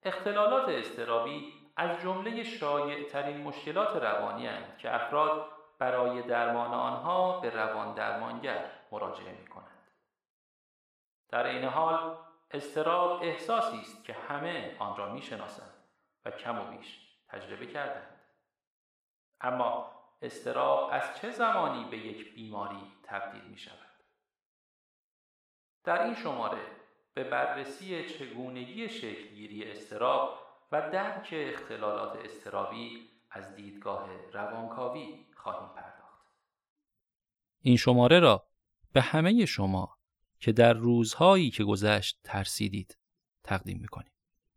اختلالات اضطرابی از جمله شایع‌ترین مشکلات روانی هستند که افراد برای درمان آنها به روان درمانگر مراجعه می‌کنند. در این حال اضطراب احساسی است که همه آن را می‌شناسند و کم و بیش تجربه کردند. اما اضطراب از چه زمانی به یک بیماری تبدیل می‌شود؟ در این شماره به بررسی چگونگی شکل‌گیری اضطراب و درک اختلالات اضطرابی از دیدگاه روانکاوی خواهیم پرداخت. این شماره را به همه شما که در روزهایی که گذشت ترسیدید تقدیم می‌کنیم.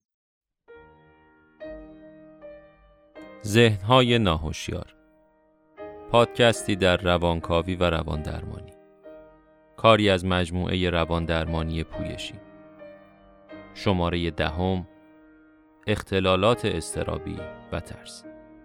ذهن‌های ناهوشیار، پادکستی در روانکاوی و رواندرمانی، کاری از مجموعه رواندرمانی پویشی. شماره 10، اختلالات اضطرابی و ترس.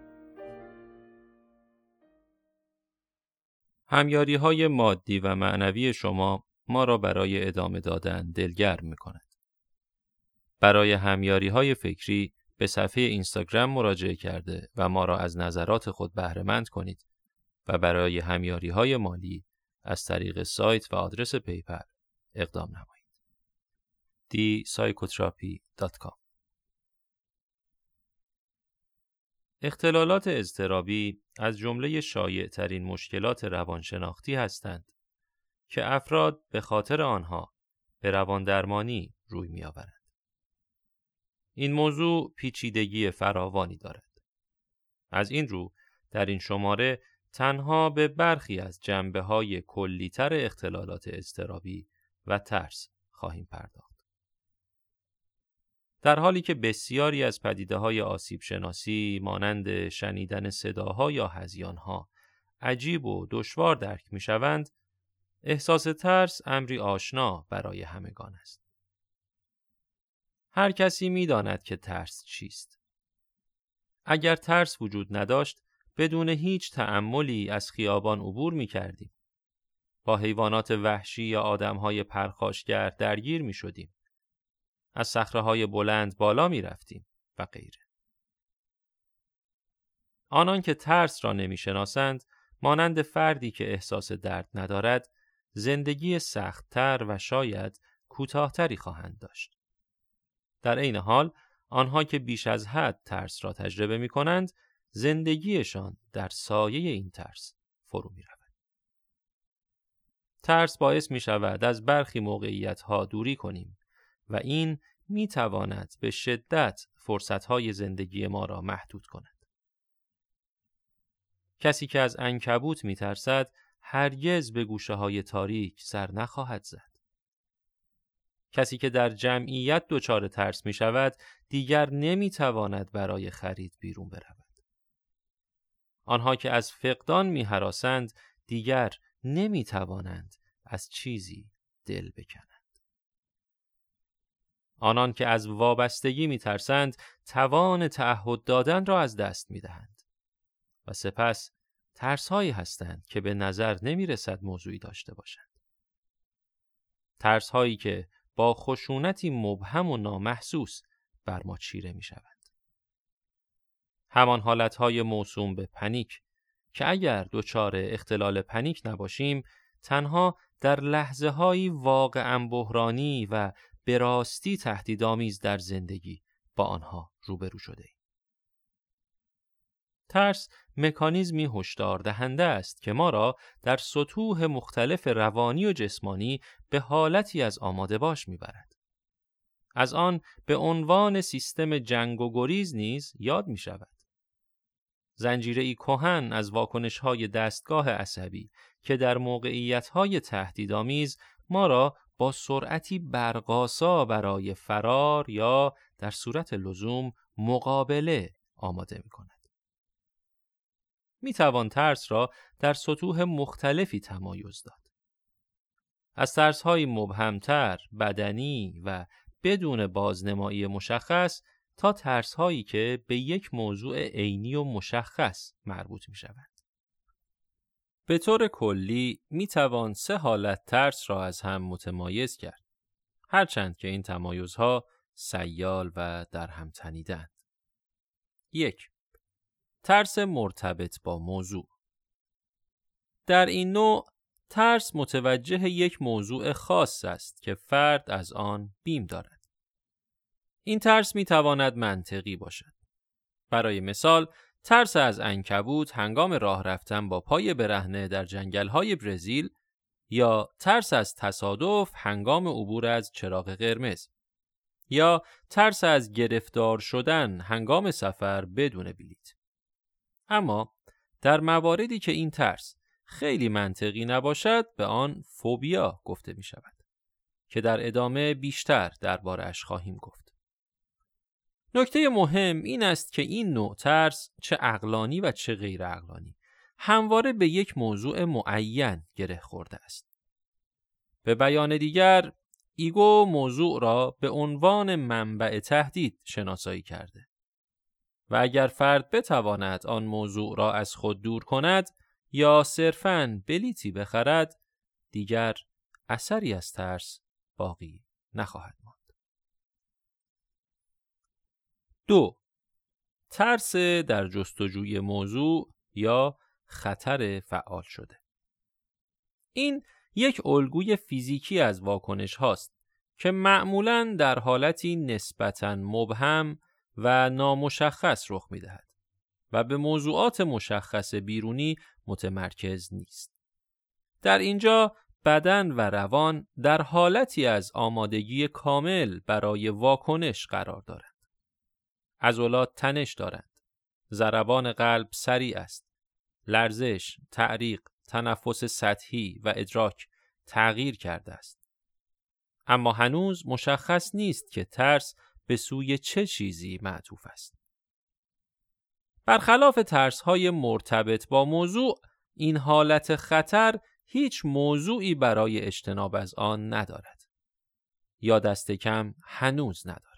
همیاری‌های مادی و معنوی شما ما را برای ادامه دادن دلگرم می‌کند. برای همیاری‌های فکری به صفحه اینستاگرام مراجعه کرده و ما را از نظرات خود بهره‌مند کنید و برای همیاری‌های مالی از طریق سایت و آدرس پیپل اقدام نمایید. thepsychotherapy.com. اختلالات اضطرابی از جمله شایع‌ترین مشکلات روانشناختی هستند که افراد به خاطر آنها به رواندرمانی روی می‌آورند. این موضوع پیچیدگی فراوانی دارد. از این رو در این شماره تنها به برخی از جنبه‌های کلی‌تر اختلالات اضطرابی و ترس خواهیم پرداخت. در حالی که بسیاری از پدیده‌های آسیب شناسی مانند شنیدن صداها یا هذیان‌ها عجیب و دشوار درک می‌شوند، احساس ترس امری آشنا برای همگان است. هر کسی می‌داند که ترس چیست. اگر ترس وجود نداشت، بدون هیچ تأملی از خیابان عبور می‌کردیم. با حیوانات وحشی یا آدم‌های پرخاشگر درگیر می‌شدیم. از صخره‌های بلند بالا می‌رفتیم و غیره. آنان که ترس را نمی‌شناسند، مانند فردی که احساس درد ندارد، زندگی سخت‌تر و شاید کوتاه‌تری خواهند داشت. در عین حال، آنها که بیش از حد ترس را تجربه می‌کنند، زندگیشان در سایه این ترس فرو می‌رود. ترس باعث می‌شود از برخی موقعیت‌ها دوری کنیم و این می‌تواند به شدت فرصت‌های زندگی ما را محدود کند. کسی که از عنکبوت می‌ترسد، هرگز به گوشه‌های تاریک سر نخواهد زد. کسی که در جمعیت دچار ترس می‌شود، دیگر نمی‌تواند برای خرید بیرون برود. آنها که از فقدان می‌هراسند، دیگر نمی‌توانند از چیزی دل بکنند. آنان که از وابستگی می‌ترسند، توان تعهد دادن را از دست می‌دهند. و سپس ترس‌هایی هستند که به نظر نمی‌رسد موضوعی داشته باشند. ترس‌هایی که با خشونتی مبهم و نامحسوس بر ما چیره می‌شوند. همان حالتهای موسوم به پنیک که اگر دچار اختلال پنیک نباشیم، تنها در لحظه‌هایی واقعاً بحرانی و به راستی تهدیدآمیز در زندگی با آنها روبرو شده‌ایم. ترس مکانیزمی هشدار دهنده است که ما را در سطوح مختلف روانی و جسمانی به حالتی از آماده باش می‌برد. از آن به عنوان سیستم جنگ و گریز نیز یاد می‌شود. زنجیره‌ای کهن از واکنش‌های دستگاه عصبی که در موقعیت‌های تهدیدآمیز ما را با سرعتی برق‌آسا برای فرار یا در صورت لزوم مقابله آماده می‌کند. می‌توان ترس را در سطوح مختلفی تمایز داد. از ترس‌های مبهم‌تر، بدنی و بدون بازنمایی مشخص تا ترس‌هایی که به یک موضوع عینی و مشخص مربوط می‌شوند. به طور کلی می‌توان 3 حالت ترس را از هم متمایز کرد. هرچند که این تمایزها سیال و در هم تنیدند. 1. ترس مرتبط با موضوع. در این نوع ترس متوجه یک موضوع خاص است که فرد از آن بیم دارد. این ترس می تواند منطقی باشد. برای مثال، ترس از عنکبوت هنگام راه رفتن با پای برهنه در جنگل‌های برزیل یا ترس از تصادف هنگام عبور از چراغ قرمز یا ترس از گرفتار شدن هنگام سفر بدون بلیط. اما در مواردی که این ترس خیلی منطقی نباشد به آن فوبیا گفته می شود که در ادامه بیشتر درباره‌اش خواهیم گفت. نکته مهم این است که این نوع ترس چه عقلانی و چه غیر عقلانی همواره به یک موضوع معین گره خورده است. به بیان دیگر، ایگو موضوع را به عنوان منبع تهدید شناسایی کرده و اگر فرد بتواند آن موضوع را از خود دور کند یا صرفاً بلیطی بخرد، دیگر اثری از ترس باقی نخواهد ماند. 2. ترس در جستجوی موضوع یا خطر فعال شده. این یک الگوی فیزیکی از واکنش هاست که معمولاً در حالتی نسبتاً مبهم و نامشخص رخ می دهد و به موضوعات مشخص بیرونی متمرکز نیست. در اینجا بدن و روان در حالتی از آمادگی کامل برای واکنش قرار دارند. عضلات تنش دارند. ضربان قلب سریع است. لرزش، تعریق، تنفس سطحی و ادراک تغییر کرده است. اما هنوز مشخص نیست که ترس به سوی چه چیزی معطوف است. برخلاف ترس‌های مرتبط با موضوع، این حالت خطر هیچ موضوعی برای اجتناب از آن ندارد. یا دست کم هنوز ندارد.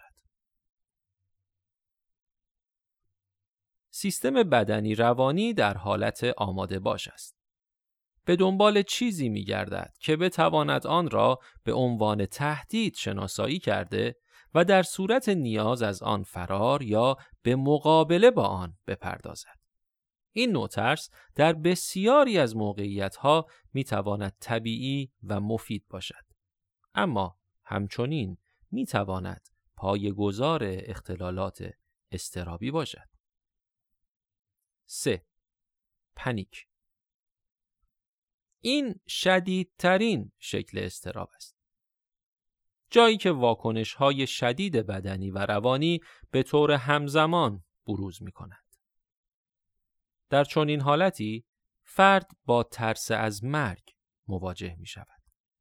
سیستم بدنی روانی در حالت آماده باش است. به دنبال چیزی می‌گردد که بتواند آن را به عنوان تهدید شناسایی کرده و در صورت نیاز از آن فرار یا به مقابله با آن بپردازد. این نوع ترس در بسیاری از موقعیت‌ها می‌تواند طبیعی و مفید باشد. اما همچنین می‌تواند پایه‌گذار اختلالات اضطرابی باشد. 3. پنیک. این شدیدترین شکل اضطراب است. جایی که واکنش‌های شدید بدنی و روانی به طور همزمان بروز می‌کنند. در چنین حالتی فرد با ترس از مرگ مواجه می‌شود.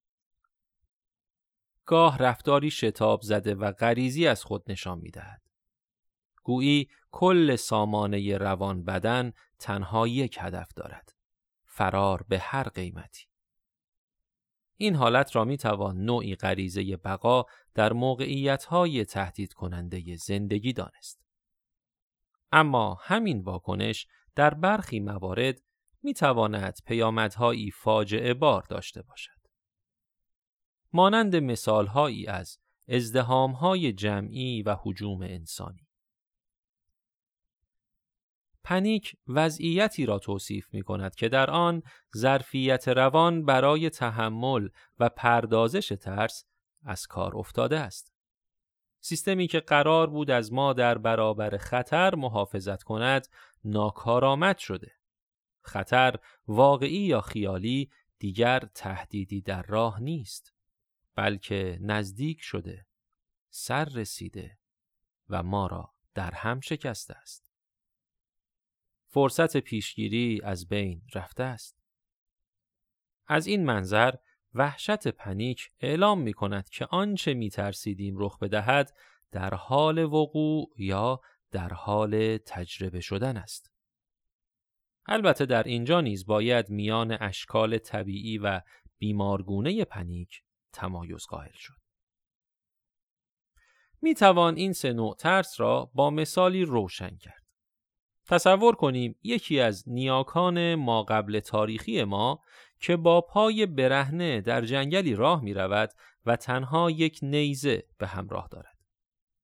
گاه رفتاری شتاب زده و غریزی از خود نشان می‌دهد. گویی کل سامانه روان بدن تنها یک هدف دارد: فرار به هر قیمتی. این حالت را می‌توان نوعی غریزه بقا در موقعیت‌های تهدید کننده زندگی دانست. اما همین واکنش در برخی موارد می‌تواند پیامدهایی فاجعه بار داشته باشد. مانند مثال‌هایی از ازدحام‌های جمعی و هجوم انسانی. پنیک وضعیتی را توصیف می‌کند که در آن ظرفیت روان برای تحمل و پردازش ترس از کار افتاده است. سیستمی که قرار بود از ما در برابر خطر محافظت کند ناکارآمد شده. خطر واقعی یا خیالی دیگر تهدیدی در راه نیست، بلکه نزدیک شده، سر رسیده و ما را در هم شکسته است. فرصت پیشگیری از بین رفته است. از این منظر وحشت پنیک اعلام می کند که آنچه می ترسیدیم رخ بدهد در حال وقوع یا در حال تجربه شدن است. البته در اینجا نیز باید میان اشکال طبیعی و بیمارگونه پنیک تمایز قائل شد. می توان این سه نوع ترس را با مثالی روشن کرد. تصور کنیم یکی از نیاکان ما قبل تاریخی ما که با پای برهنه در جنگلی راه می رود و تنها یک نیزه به همراه دارد.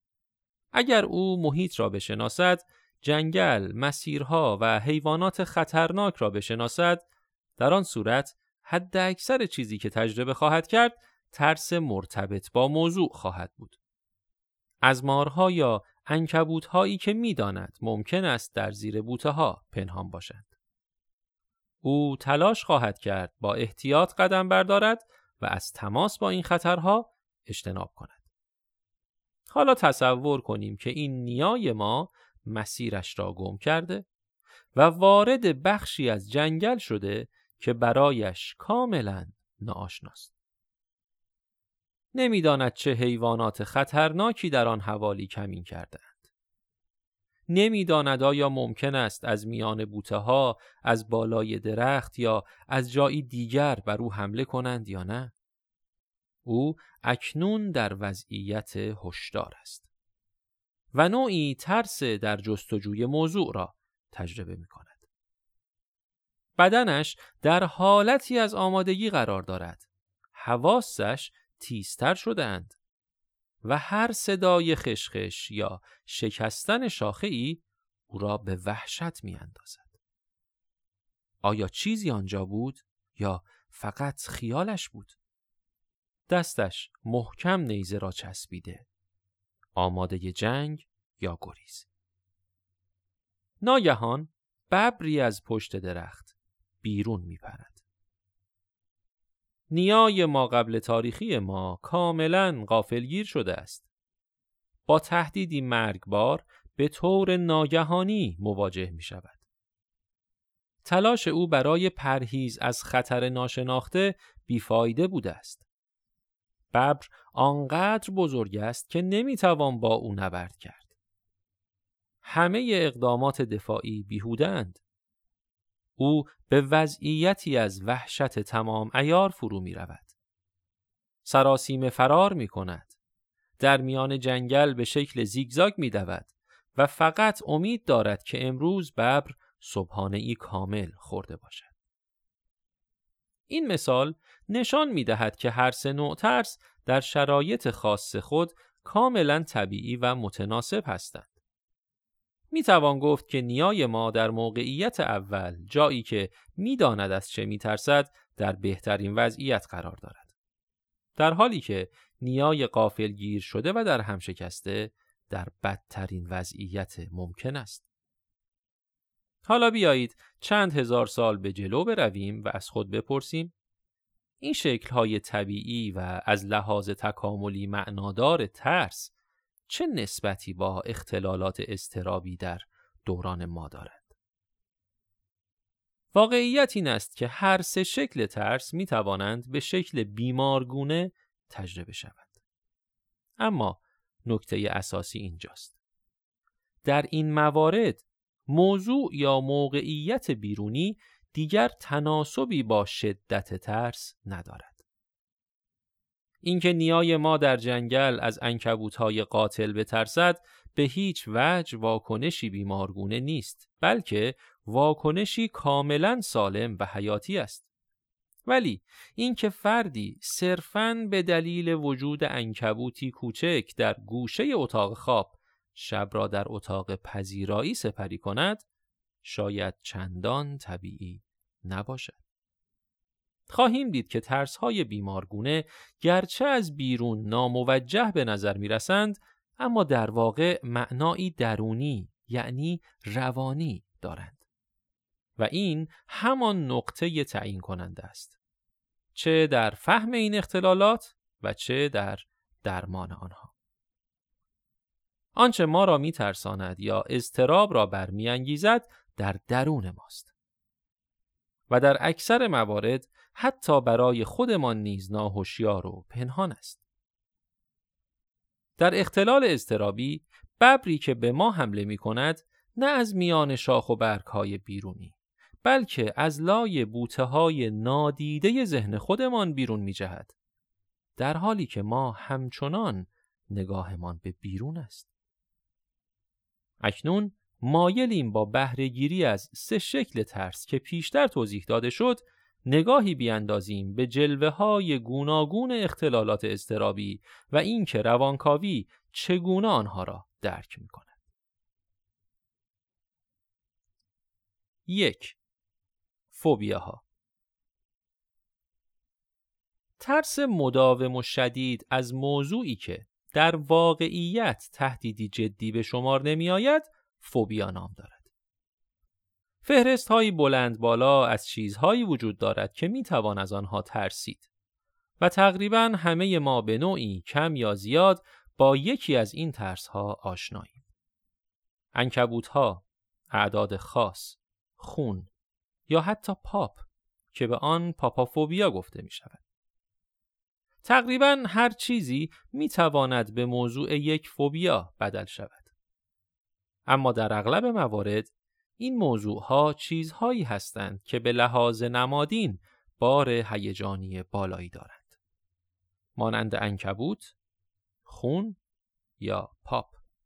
اگر او محیط را بشناسد، جنگل، مسیرها و حیوانات خطرناک را بشناسد، در آن صورت حد اکثر چیزی که تجربه خواهد کرد ترس مرتبط با موضوع خواهد بود. از مارها یا عنکبوت‌هایی که می‌داند ممکن است در زیر بوته‌ها پنهان باشند. او تلاش خواهد کرد با احتیاط قدم بردارد و از تماس با این خطرها اجتناب کند. حالا تصور کنیم که این نیای ما مسیرش را گم کرده و وارد بخشی از جنگل شده که برایش کاملاً ناآشناست. نمی‌داند چه حیوانات خطرناکی در آن حوالی کمین کرده‌اند. نمی‌داند آیا ممکن است از میان بوته‌ها، از بالای درخت یا از جایی دیگر بر او حمله کنند یا نه. او اکنون در وضعیت هشدار است و نوعی ترس در جستجوی موضوع را تجربه می‌کند. بدنش در حالتی از آمادگی قرار دارد. حواسش تیزتر شده‌اند و هر صدای خشخش یا شکستن شاخه‌ای او را به وحشت می‌اندازد. آیا چیزی آنجا بود یا فقط خیالش بود؟ دستش محکم نیزه را چسبیده، آماده جنگ یا گریز. ناگهان ببری از پشت درخت بیرون میپرد. نیای ما قبل تاریخی ما کاملاً غافلگیر شده است. با تهدیدی مرگبار به طور ناگهانی مواجه می شود. تلاش او برای پرهیز از خطر ناشناخته بیفایده بوده است. ببر آنقدر بزرگ است که نمیتوان با او نبرد کرد. همه اقدامات دفاعی بیهوده‌اند. او به وضعیتی از وحشت تمام عیار فرو می رود. سراسیمه فرار می کند. در میان جنگل به شکل زیگزاگ می دود و فقط امید دارد که امروز ببر صبحانه‌ای کامل خورده باشد. این مثال نشان می دهد که هر سه نوع ترس در شرایط خاص خود کاملا طبیعی و متناسب هستند. می توان گفت که نیای ما در موقعیت اول، جایی که می داند از چه می ترسد، در بهترین وضعیت قرار دارد. در حالی که نیای غافلگیر شده و در هم شکسته در بدترین وضعیت ممکن است. حالا بیایید چند هزار سال به جلو برویم و از خود بپرسیم این شکل‌های طبیعی و از لحاظ تکاملی معنادار ترس چه نسبتی با اختلالات اضطرابی در دوران ما دارند؟ واقعیت این است که هر سه شکل ترس می توانند به شکل بیمارگونه تجربه شوند. اما نکته اساسی اینجاست. در این موارد موضوع یا موقعیت بیرونی دیگر تناسبی با شدت ترس ندارد. اینکه نیای ما در جنگل از عنکبوت‌های قاتل بترسد به هیچ وجه واکنشی بیمارگونه نیست، بلکه واکنشی کاملا سالم و حیاتی است. ولی اینکه فردی صرفاً به دلیل وجود عنکبوتی کوچک در گوشه اتاق خواب شب را در اتاق پذیرایی سپری کند، شاید چندان طبیعی نباشد. خواهیم دید که ترس‌های بیمارگونه گرچه از بیرون ناموجه به نظر می‌رسند، اما در واقع معنایی درونی، یعنی روانی دارند. و این همان نقطه تعیین کننده است. چه در فهم این اختلالات و چه در درمان آنها. آنچه ما را می‌ترساند یا اضطراب را برمی‌انگیزد در درون ماست. و در اکثر موارد حتی برای خودمان نیز ناهوشیار و پنهان است. در اختلال اضطرابی، ببری که به ما حمله می کند نه از میان شاخ و برگ‌های بیرونی، بلکه از لای بوته‌های نادیده ذهن خودمان بیرون می جهد، در حالی که ما همچنان نگاهمان به بیرون است. اکنون مایلیم با بهره‌گیری از سه شکل ترس که پیشتر توضیح داده شد، نگاهی بیاندازیم به جلوه‌های گوناگون اختلالات اضطرابی و اینکه روانکاوی چگونه آنها را درک می کند. 1. فوبیاها. ترس مداوم و شدید از موضوعی که در واقعیت تهدیدی جدی به شمار نمی آید فوبیا نام دارد. فهرست‌هایی بلند بالا از چیزهایی وجود دارد که می توان از آنها ترسید و تقریباً همه ما به نوعی کم یا زیاد با یکی از این ترس‌ها آشناییم. عنکبوت‌ها، اعداد خاص، خون یا حتی پاپ که به آن پاپافوبیا گفته می شود. تقریباً هر چیزی می تواند به موضوع یک فوبیا بدل شود. اما در اغلب موارد این موضوعها چیزهایی هستند که به لحاظ نمادین بار هیجانی بالایی دارند. مانند عنکبوت، خون یا پاپ.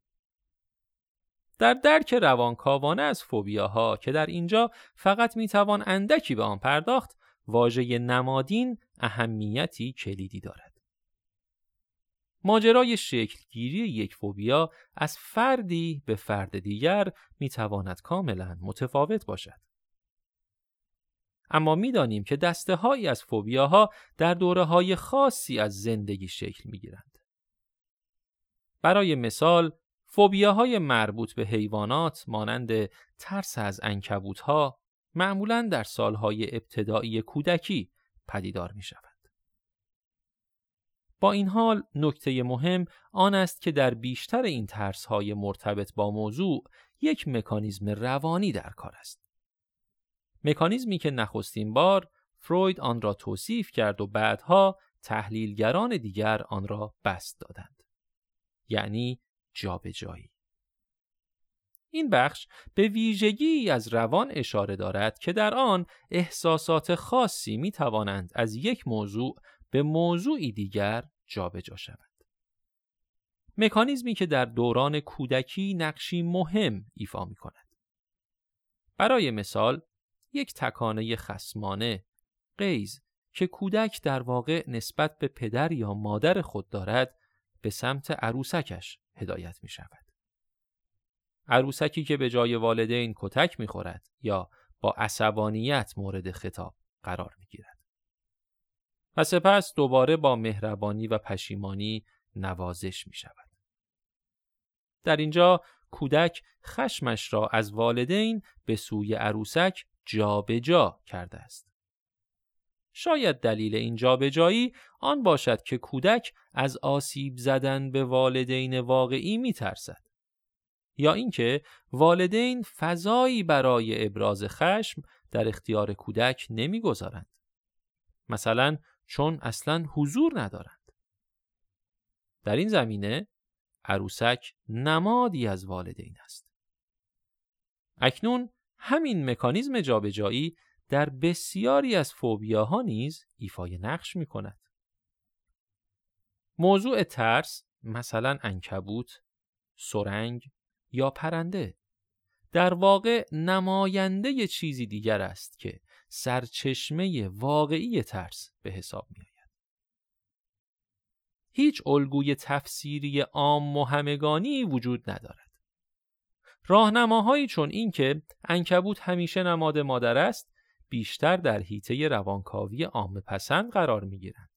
در درک روانکاوانه از فوبیاها که در اینجا فقط میتوان اندکی به آن پرداخت، واژه نمادین اهمیتی کلیدی دارد. ماجرای شکلگیری یک فوبیا از فردی به فرد دیگر میتواند کاملا متفاوت باشد. اما میدانیم که دسته‌هایی از فوبیاها در دوره‌های خاصی از زندگی شکل میگیرند. برای مثال، فوبیاهای مربوط به حیوانات مانند ترس از عنکبوت‌ها معمولاً در سالهای ابتدایی کودکی پدیدار می‌شوند. با این حال نکته مهم آن است که در بیشتر این ترس‌های مرتبط با موضوع یک مکانیزم روانی در کار است. مکانیزمی که نخستین بار فروید آن را توصیف کرد و بعدها تحلیلگران دیگر آن را بسط دادند. یعنی جابجایی. این بخش به ویژگی از روان اشاره دارد که در آن احساسات خاصی می توانند از یک موضوع به موضوعی دیگر جابجا شوند. مکانیزمی که در دوران کودکی نقشی مهم ایفا می کند. برای مثال، یک تکانه خصمانه، غیظ که کودک در واقع نسبت به پدر یا مادر خود دارد، به سمت عروسکش هدایت می شود. عروسکی که به جای والدین کتک می خورد یا با عصبانیت مورد خطاب قرار می گیرد. و سپس دوباره با مهربانی و پشیمانی نوازش می شود. در اینجا کودک خشمش را از والدین به سوی عروسک جابجا کرده است. شاید دلیل این جابجایی آن باشد که کودک از آسیب زدن به والدین واقعی می ترسد. یا اینکه والدین فضایی برای ابراز خشم در اختیار کودک نمی گذارند. مثلا چون اصلاً حضور ندارند. در این زمینه عروسک نمادی از والدین است. اکنون همین مکانیزم جابجایی در بسیاری از فوبیاها نیز ایفای نقش می کند. موضوع ترس، مثلا عنکبوت، سرنگ یا پرنده، در واقع نماینده چیزی دیگر است که سرچشمه واقعی ترس به حساب می آید. هیچ الگوی تفسیری عام و همگانی وجود ندارد. راهنماهایی چون این که عنکبوت همیشه نماد مادر است، بیشتر در حیطه روانکاوی عامه پسند قرار می گیرند.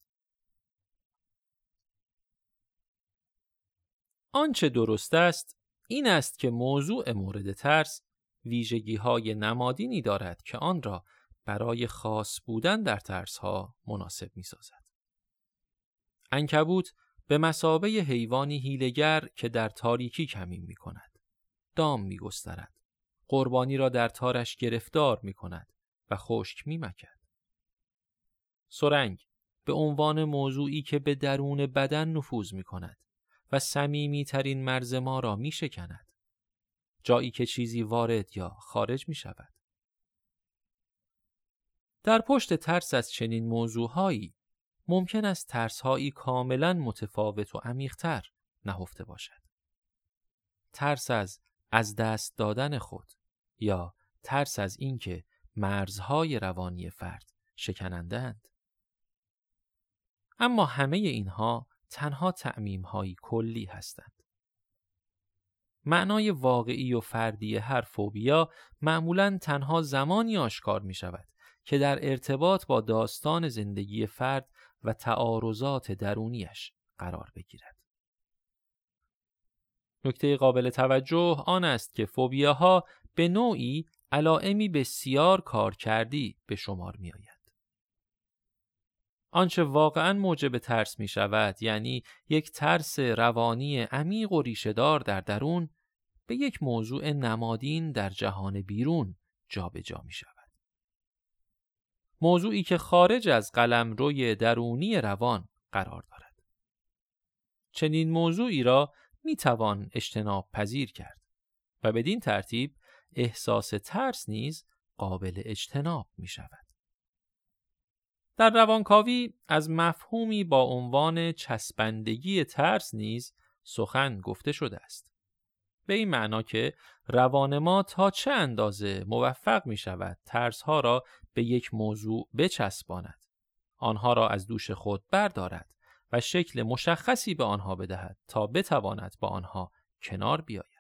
آنچه درست است این است که موضوع مورد ترس ویژگی‌های نمادینی دارد که آن را برای خاص بودن در ترس‌ها مناسب می‌سازد. عنکبوت به مثابه حیوانی هیله‌گر که در تاریکی کمین می‌کند، دام می‌گسترد، قربانی را در تارش گرفتار می‌کند و خشک می‌مکد. سرنگ به عنوان موضوعی که به درون بدن نفوذ می‌کند و صمیمی‌ترین مرز ما را می‌شکند، جایی که چیزی وارد یا خارج می‌شود. در پشت ترس از چنین موضوعهایی ممکن است ترس‌هایی کاملاً متفاوت و عمیق‌تر نهفته باشد. ترس از دست دادن خود یا ترس از اینکه مرزهای روانی فرد شکننده‌اند. اما همه اینها تنها تعمیم‌هایی کلی هستند. معنای واقعی و فردی هر فوبیا معمولاً تنها زمانی آشکار می شود که در ارتباط با داستان زندگی فرد و تعارضات درونیش قرار بگیرد. نکته قابل توجه آن است که فوبیاها به نوعی علائمی بسیار کارکردی به شمار می آید. آنچه واقعاً موجب ترس می شود، یعنی یک ترس روانی عمیق و ریشه‌دار در درون، به یک موضوع نمادین در جهان بیرون جابجا می شود. موضوعی که خارج از قلمروی درونی روان قرار دارد. چنین موضوعی را می توان اجتناب پذیر کرد و بدین ترتیب احساس ترس نیز قابل اجتناب می شود. در روانکاوی از مفهومی با عنوان چسبندگی ترس نیز سخن گفته شده است. به این معنا که روان ما تا چه اندازه موفق می شود ترس‌ها را به یک موضوع بچسباند، آنها را از دوش خود بردارد و شکل مشخصی به آنها بدهد تا بتواند با آنها کنار بیاید.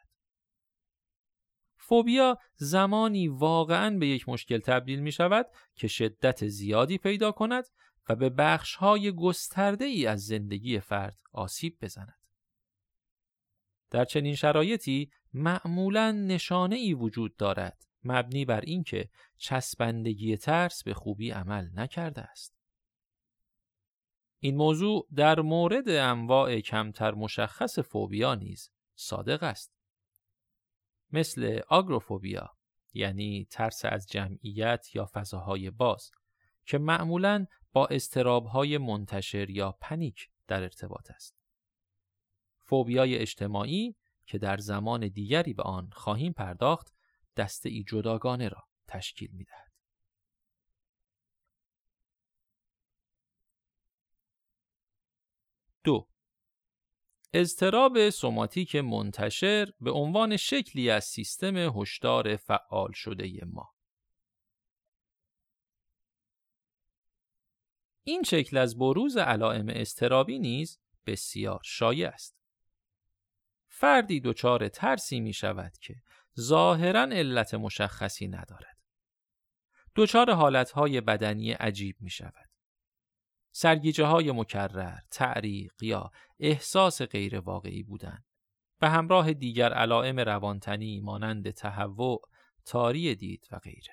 فوبیا زمانی واقعاً به یک مشکل تبدیل می شود که شدت زیادی پیدا کند و به بخش‌های گسترده‌ای از زندگی فرد آسیب بزند. در چنین شرایطی معمولاً نشانه‌ای وجود دارد مبنی بر اینکه چسبندگی ترس به خوبی عمل نکرده است. این موضوع در مورد انواع کمتر مشخص فوبیا نیز صادق است. مثل آگروفوبیا، یعنی ترس از جمعیت یا فضاهای باز، که معمولاً با اضطراب‌های منتشر یا پنیک در ارتباط است. فوبیای اجتماعی که در زمان دیگری به آن خواهیم پرداخت، دسته‌ای جداگانه را تشکیل می‌دهد. 2. اضطراب سوماتیک منتشر به عنوان شکلی از سیستم هشدار فعال شده ما. این شکل از بروز علائم اضطرابی نیز بسیار شایع است. فردی دچار ترسی می شود که ظاهراً علت مشخصی ندارد. دچار حالتهای بدنی عجیب می شود. سرگیجه‌های مکرر، تعریق یا احساس غیر واقعی بودن به همراه دیگر علائم روانتنی مانند تهوع، تاری دید و غیره.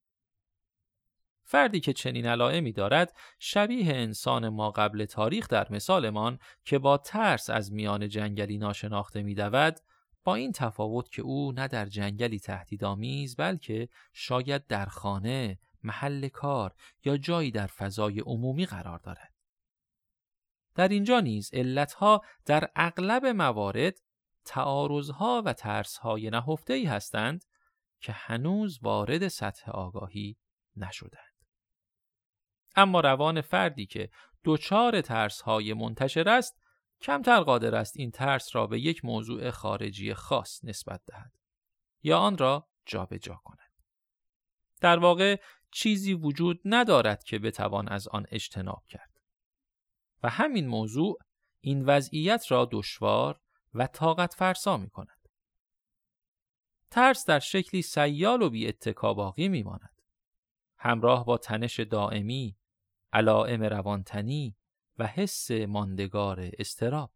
فردی که چنین علائمی دارد شبیه انسان ما قبل تاریخ در مثالمان که با ترس از میان جنگلی ناشناخته می‌دود، با این تفاوت که او نه در جنگلی تهدیدآمیز بلکه شاید در خانه، محل کار یا جایی در فضای عمومی قرار دارد. در اینجا نیز علتها در اغلب موارد تعارضها و ترسهای نهفته‌ای هستند که هنوز وارد سطح آگاهی نشدند. اما روان فردی که دچار ترسهای منتشر است کمتر قادر است این ترس را به یک موضوع خارجی خاص نسبت دهد یا آن را جابجا کند. در واقع چیزی وجود ندارد که بتوان از آن اجتناب کرد و همین موضوع این وضعیت را دشوار و طاقت فرسا می کند. ترس در شکلی سیال و بی اتکا باقی می ماند، همراه با تنش دائمی، علائم روانتنی و حس ماندگار اضطراب.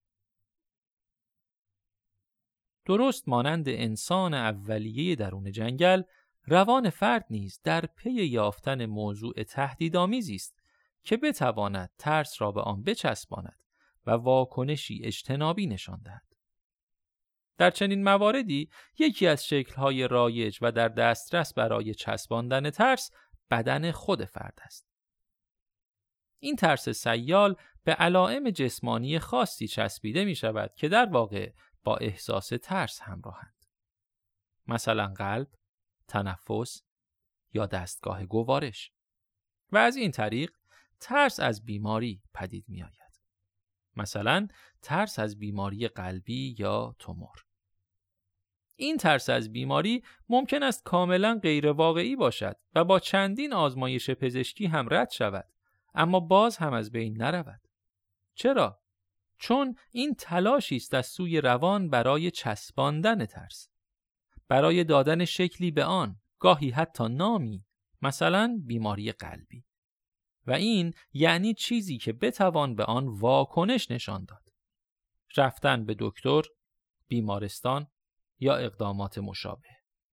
درست مانند انسان اولیه درون جنگل، روان فرد نیز در پی یافتن موضوع تهدیدآمیزی است که بتواند ترس را به آن بچسباند و واکنشی اجتنابی نشان دهد. در چنین مواردی یکی از شکل‌های رایج و در دسترس برای چسباندن ترس بدن خود فرد است. این ترس سیال به علائم جسمانی خاصی چسبیده می شود که در واقع با احساس ترس همراهند. مثلا قلب، تنفس یا دستگاه گوارش. و از این طریق ترس از بیماری پدید می آید. مثلا ترس از بیماری قلبی یا تومور. این ترس از بیماری ممکن است کاملا غیر واقعی باشد و با چندین آزمایش پزشکی هم رد شود، اما باز هم از بین نرود. چرا؟ چون این تلاشی است از سوی روان برای چسباندن ترس، برای دادن شکلی به آن، گاهی حتی نامی، مثلا بیماری قلبی. و این یعنی چیزی که بتوان به آن واکنش نشان داد. رفتن به دکتر، بیمارستان یا اقدامات مشابه.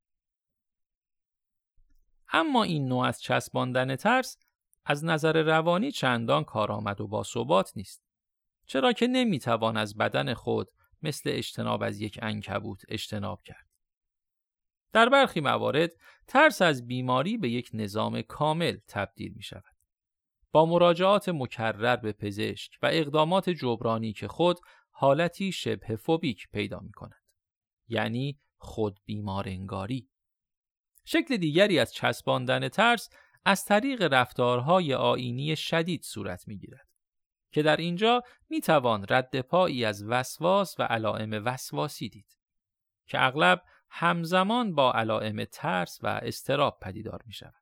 اما این نوع از چسباندن ترس از نظر روانی چندان کارآمد و باثبات نیست، چرا که نمیتوان از بدن خود مثل اجتناب از یک عنکبوت اجتناب کرد. در برخی موارد ترس از بیماری به یک نظام کامل تبدیل می شود. با مراجعات مکرر به پزشک و اقدامات جبرانی که خود حالتی شبه فوبیک پیدا می کند. یعنی خود بیمارنگاری. شکل دیگری از چسباندن ترس از طریق رفتارهای آیینی شدید صورت می گیرد که در اینجا می توان رد پایی از وسواس و علائم وسواسی دید که اغلب همزمان با علائم ترس و اضطراب پدیدار می شود.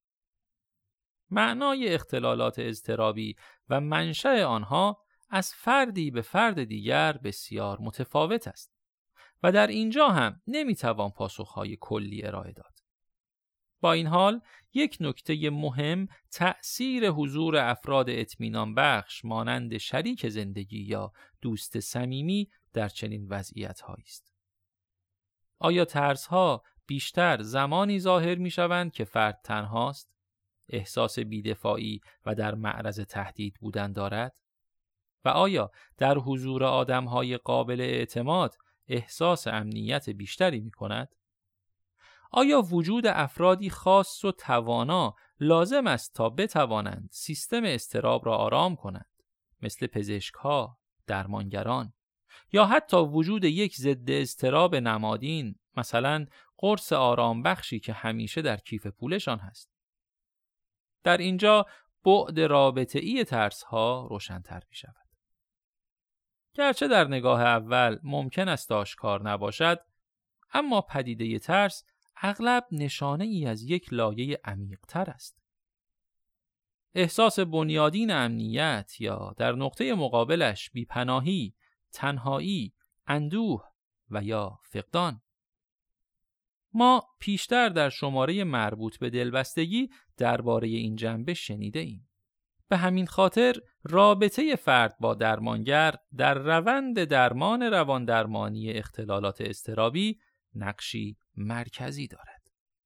معنای اختلالات اضطرابی و منشأ آنها از فردی به فرد دیگر بسیار متفاوت است و در اینجا هم نمیتوان پاسخهای کلی ارائه داد. با این حال یک نکته مهم تأثیر حضور افراد اطمینان بخش مانند شریک زندگی یا دوست صمیمی در چنین وضعیت‌هایی است. آیا ترس‌ها بیشتر زمانی ظاهر می‌شوند که فرد تنهاست، احساس بی‌دفاعی و در معرض تهدید بودن دارد؟ و آیا در حضور آدم‌های قابل اعتماد احساس امنیت بیشتری می‌کند؟ آیا وجود افرادی خاص و توانا لازم است تا بتوانند سیستم اضطراب را آرام کنند، مثل پزشک‌ها، درمانگران، یا حتی وجود یک ضد اضطراب نمادین، مثلا قرص آرام بخشی که همیشه در کیف پولشان هست؟ در اینجا بعد رابطه‌ای ترس‌ها روشن‌تر می‌شود. گرچه در نگاه اول ممکن است آشکار نباشد، اما پدیده ترس اغلب نشانه ای از یک لایه عمیق‌تر است. احساس بنیادین امنیت یا در نقطه مقابلش بی‌پناهی، تنهایی، اندوه و یا فقدان. ما پیشتر در شماره مربوط به دلبستگی درباره این جنبه شنیده ایم. به همین خاطر رابطه فرد با درمانگر در روند درمان رواندرمانی اختلالات اضطرابی نقشی مرکزی دارد.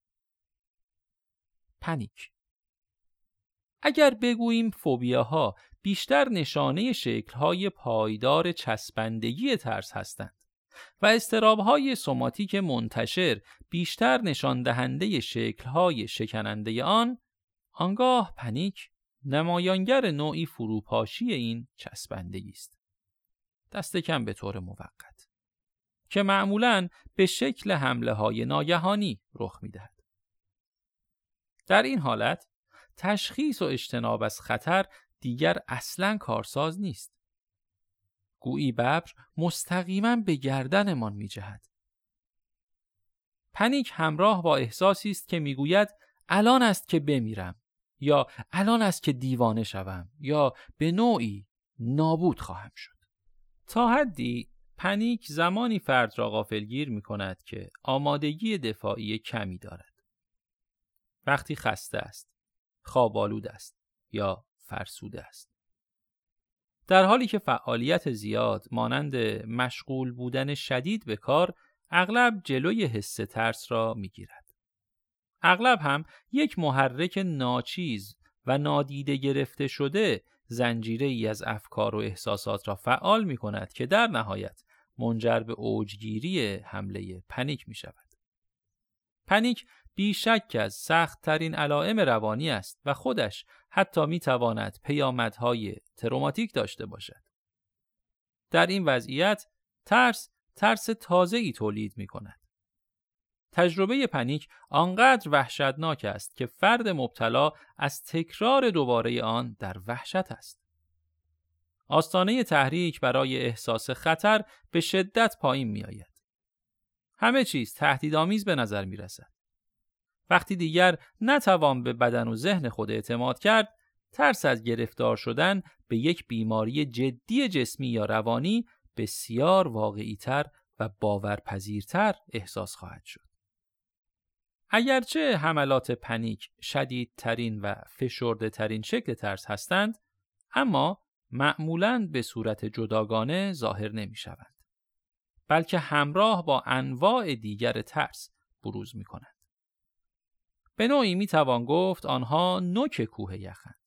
پنیک. اگر بگوییم فوبیاها بیشتر نشانه شکل‌های پایدار چسبندگی ترس هستند و اضطراب‌های سوماتیک منتشر بیشتر نشان دهنده شکل‌های شکننده آنگاه پنیک نمایانگر نوعی فروپاشی این چسبندگی است. دست کم به طور موقت که معمولاً به شکل حمله‌های ناگهانی رخ می‌دهد. در این حالت تشخیص و اجتناب از خطر دیگر اصلاً کارساز نیست. گویی ببر مستقیما به گردنمان می‌جهد. پنیک همراه با احساسی است که می‌گوید الان است که بمیرم، یا الان است که دیوانه شوم، یا به نوعی نابود خواهم شد. تا حدی پنیک زمانی فرد را غافلگیر می‌کند که آمادگی دفاعی کمی دارد. وقتی خسته است، خواب‌آلود است یا فرسوده است. در حالی که فعالیت زیاد مانند مشغول بودن شدید به کار اغلب جلوی حس ترس را می‌گیرد. اغلب هم یک محرک ناچیز و نادیده گرفته شده زنجیره ای از افکار و احساسات را فعال می‌کند که در نهایت منجر به اوجگیری حمله پنیک می‌شود. پنیک بیشک از سخت‌ترین علائم روانی است و خودش حتی می‌تواند پیامدهای تروماتیک داشته باشد. در این وضعیت ترس تازه‌ای تولید می‌کند. تجربه پنیک آنقدر وحشتناک است که فرد مبتلا از تکرار دوباره آن در وحشت است. آستانه تحریک برای احساس خطر به شدت پایین می‌آید. همه چیز تهدیدآمیز به نظر می‌رسد. وقتی دیگر نتوان به بدن و ذهن خود اعتماد کرد، ترس از گرفتار شدن به یک بیماری جدی جسمی یا روانی بسیار واقعی‌تر و باورپذیرتر احساس خواهد شد. اگرچه حملات پنیک شدیدترین و فشرده‌ترین شکل ترس هستند، اما معمولاً به صورت جداگانه ظاهر نمی‌شوند، بلکه همراه با انواع دیگر ترس بروز می‌کنند. به نوعی می‌توان گفت آنها نوک کوه یخند.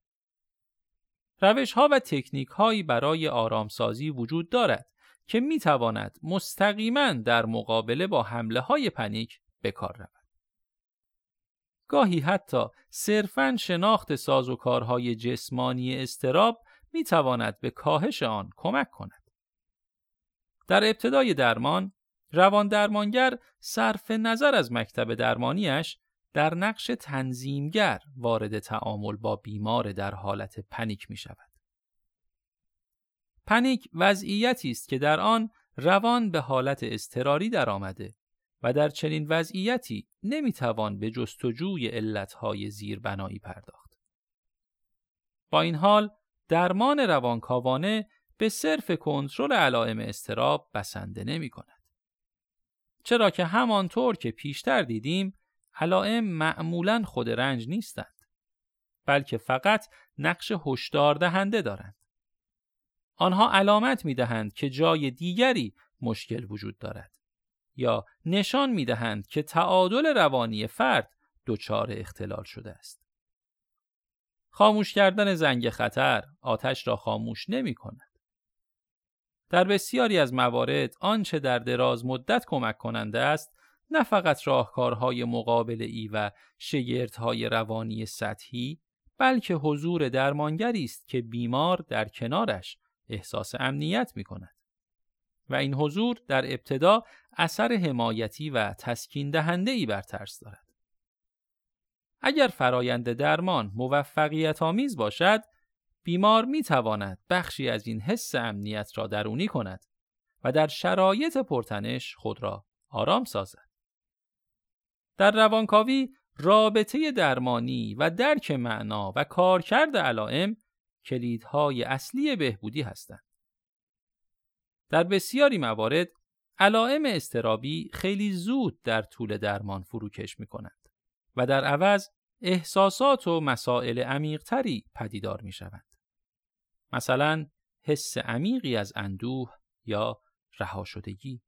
روش‌ها و تکنیک‌هایی برای آرامسازی وجود دارد که می‌تواند مستقیماً در مقابله با حمله‌های پنیک به کار رود. گاهی حتی صرفاً شناخت سازوکارهای جسمانی اضطراب می‌تواند به کاهش آن کمک کند. در ابتدای درمان، رواندرمانگر صرف نظر از مکتب درمانیش در نقش تنظیمگر وارد تعامل با بیمار در حالت پنیک می شود. پنیک وضعیتی است که در آن روان به حالت اضطراری در آمده و در چنین وضعیتی نمی توان به جستجوی علتهای زیربنایی پرداخت. با این حال درمان روانکاوانه به صرف کنترل علائم اضطراب بسنده نمی کند. چرا که همانطور که پیشتر دیدیم علائم معمولاً خود رنج نیستند، بلکه فقط نقش هشدار دهنده دارند. آنها علامت می دهند که جای دیگری مشکل وجود دارد یا نشان می دهند که تعادل روانی فرد دچار اختلال شده است. خاموش کردن زنگ خطر آتش را خاموش نمی کند. در بسیاری از موارد آنچه در دراز مدت کمک کننده است نه فقط راهکارهای مقابله‌ای و شگردهای روانی سطحی، بلکه حضور درمانگری است که بیمار در کنارش احساس امنیت می کند. و این حضور در ابتدا اثر حمایتی و تسکین دهنده‌ای بر ترس دارد. اگر فرایند درمان موفقیت آمیز باشد، بیمار می تواند بخشی از این حس امنیت را درونی کند و در شرایط پرتنش خود را آرام سازد. در روانکاوی رابطه درمانی و درک معنا و کارکرد علائم کلیدهای اصلی بهبودی هستند. در بسیاری موارد علائم اضطرابی خیلی زود در طول درمان فروکش می کنند و در عوض احساسات و مسائل عمیق‌تری پدیدار می شوند. مثلا حس عمیقی از اندوه یا رها شدگی.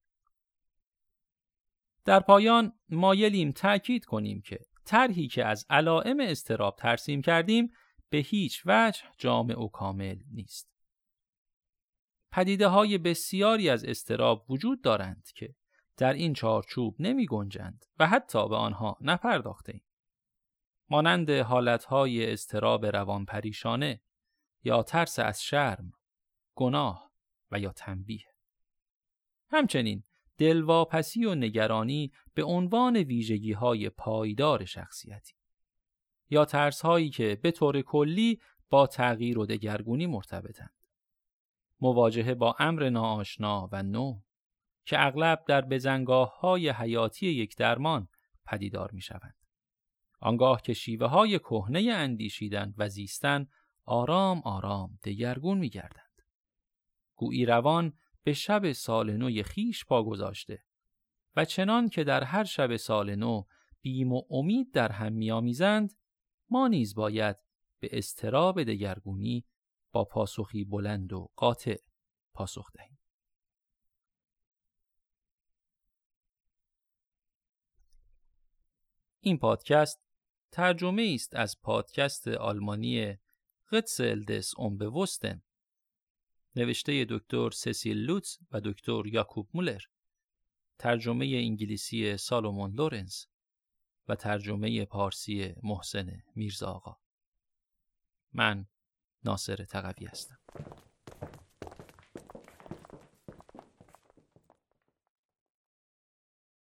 در پایان مایلیم تأکید کنیم که طرحی که از علائم اضطراب ترسیم کردیم به هیچ وجه جامع و کامل نیست. پدیده‌های بسیاری از اضطراب وجود دارند که در این چارچوب نمی گنجند و حتی به آنها نپرداخته‌ایم. مانند حالتهای اضطراب روانپریشانه یا ترس از شرم، گناه و یا تنبیه. همچنین دلواپسی و نگرانی به عنوان ویژگی‌های پایدار شخصیتی یا ترس‌هایی که به طور کلی با تغییر و دگرگونی مرتبطند. مواجهه با امر ناآشنا و نو که اغلب در بزنگاه‌های حیاتی یک درمان پدیدار می‌شوند. آنگاه که شیوه‌های کهنه اندیشیدن و زیستن آرام آرام دگرگون می‌گردند. گویی روان به شب سال نوی خیش پا گذاشته و چنان که در هر شب سال نو بیم و امید در هم می‌آمیزند، ما نیز باید به اضطراب دگرگونی با پاسخی بلند و قاطع پاسخ دهیم. این پادکست ترجمه است از پادکست آلمانی Rätsel des Unbewussten نوشته دکتر سسیل لوتز و دکتر یاکوب مولر، ترجمه انگلیسی سالومون لورنس و ترجمه پارسی محسن میرزا آقا. من ناصر تقوی هستم.